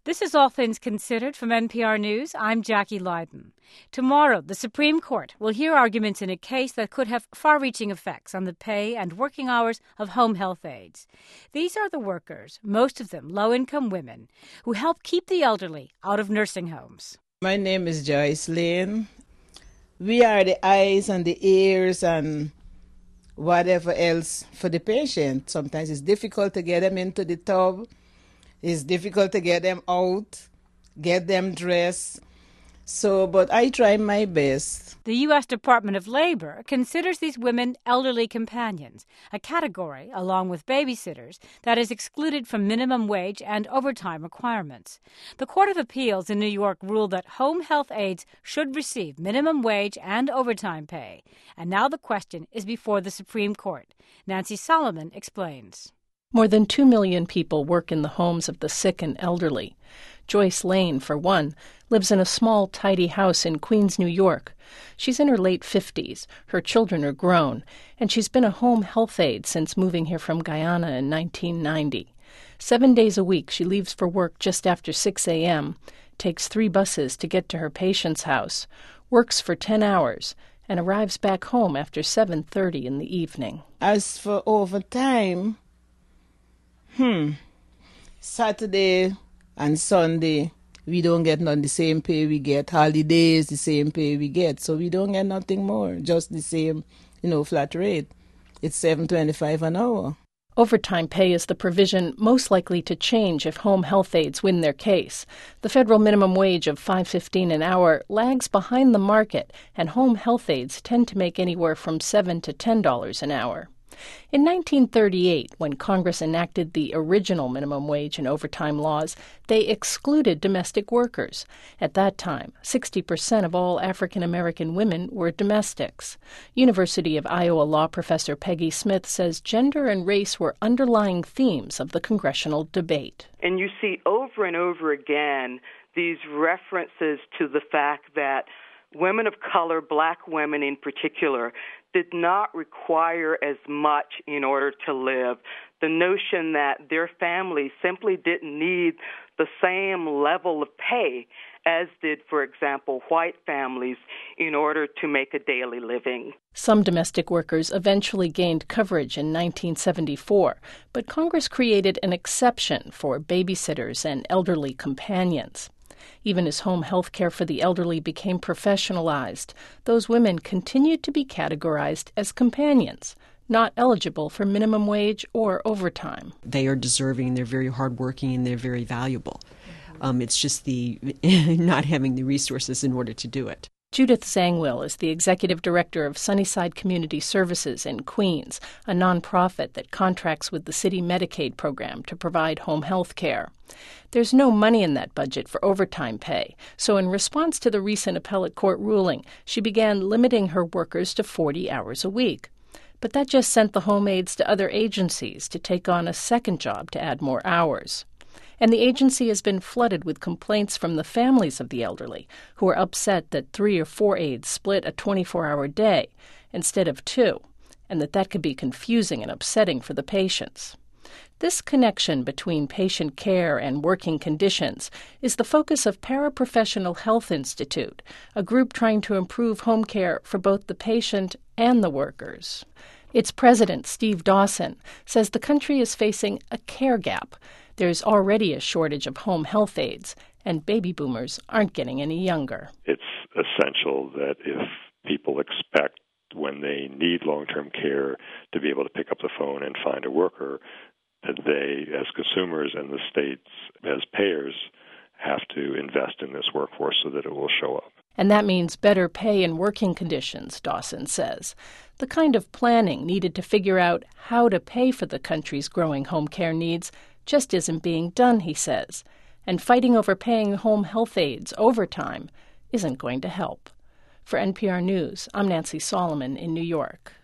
This is All Things Considered from NPR News. I'm Jackie Leiden. Tomorrow, the Supreme Court will hear arguments in a case that could have far-reaching effects on the pay and working hours of home health aides. These are the workers, most of them low-income women, who help keep the elderly out of nursing homes. My name is Joyce Lane. We are the eyes and the ears and whatever else for the patient. Sometimes it's difficult to get them into the tub. It's difficult to get them out, get them dressed. But I try my best. The U.S. Department of Labor considers these women elderly companions, a category, along with babysitters, that is excluded from minimum wage and overtime requirements. The Court of Appeals in New York ruled that home health aides should receive minimum wage and overtime pay. And now the question is before the Supreme Court. Nancy Solomon explains. More than 2 million people work in the homes of the sick and elderly. Joyce Lane, for one, lives in a small, tidy house in Queens, New York. She's in her late 50s, her children are grown, and she's been a home health aide since moving here from Guyana in 1990. 7 days a week, she leaves for work just after 6 a.m., takes 3 buses to get to her patient's house, works for 10 hours, and arrives back home after 7:30 in the evening. As for overtime, Saturday and Sunday, we don't get none the same pay we get. Holidays, the same pay we get. So we don't get nothing more, just the same, flat rate. It's $7.25 an hour. Overtime pay is the provision most likely to change if home health aides win their case. The federal minimum wage of $5.15 an hour lags behind the market, and home health aides tend to make anywhere from $7 to $10 an hour. In 1938, when Congress enacted the original minimum wage and overtime laws, they excluded domestic workers. At that time, 60% of all African American women were domestics. University of Iowa law professor Peggy Smith says gender and race were underlying themes of the congressional debate. And you see over and over again these references to the fact that women of color, black women in particular, did not require as much in order to live. The notion that their families simply didn't need the same level of pay as did, for example, white families in order to make a daily living. Some domestic workers eventually gained coverage in 1974, but Congress created an exception for babysitters and elderly companions. Even as home health care for the elderly became professionalized, those women continued to be categorized as companions, not eligible for minimum wage or overtime. They are deserving, they're very hardworking, and they're very valuable. It's just the not having the resources in order to do it. Judith Zangwill is the executive director of Sunnyside Community Services in Queens, a nonprofit that contracts with the city Medicaid program to provide home health care. There's no money in that budget for overtime pay, so in response to the recent appellate court ruling, she began limiting her workers to 40 hours a week. But that just sent the home aides to other agencies to take on a second job to add more hours. And the agency has been flooded with complaints from the families of the elderly, who are upset that 3 or 4 aides split a 24-hour day instead of 2, and that could be confusing and upsetting for the patients. This connection between patient care and working conditions is the focus of Paraprofessional Health Institute, a group trying to improve home care for both the patient and the workers. Its president, Steve Dawson, says the country is facing a care gap. There's already a shortage of home health aides, and baby boomers aren't getting any younger. It's essential that if people expect when they need long-term care to be able to pick up the phone and find a worker, that they, as consumers and the states as payers, have to invest in this workforce so that it will show up. And that means better pay and working conditions, Dawson says. The kind of planning needed to figure out how to pay for the country's growing home care needs just isn't being done, he says. And fighting over paying home health aides overtime isn't going to help. For NPR News, I'm Nancy Solomon in New York.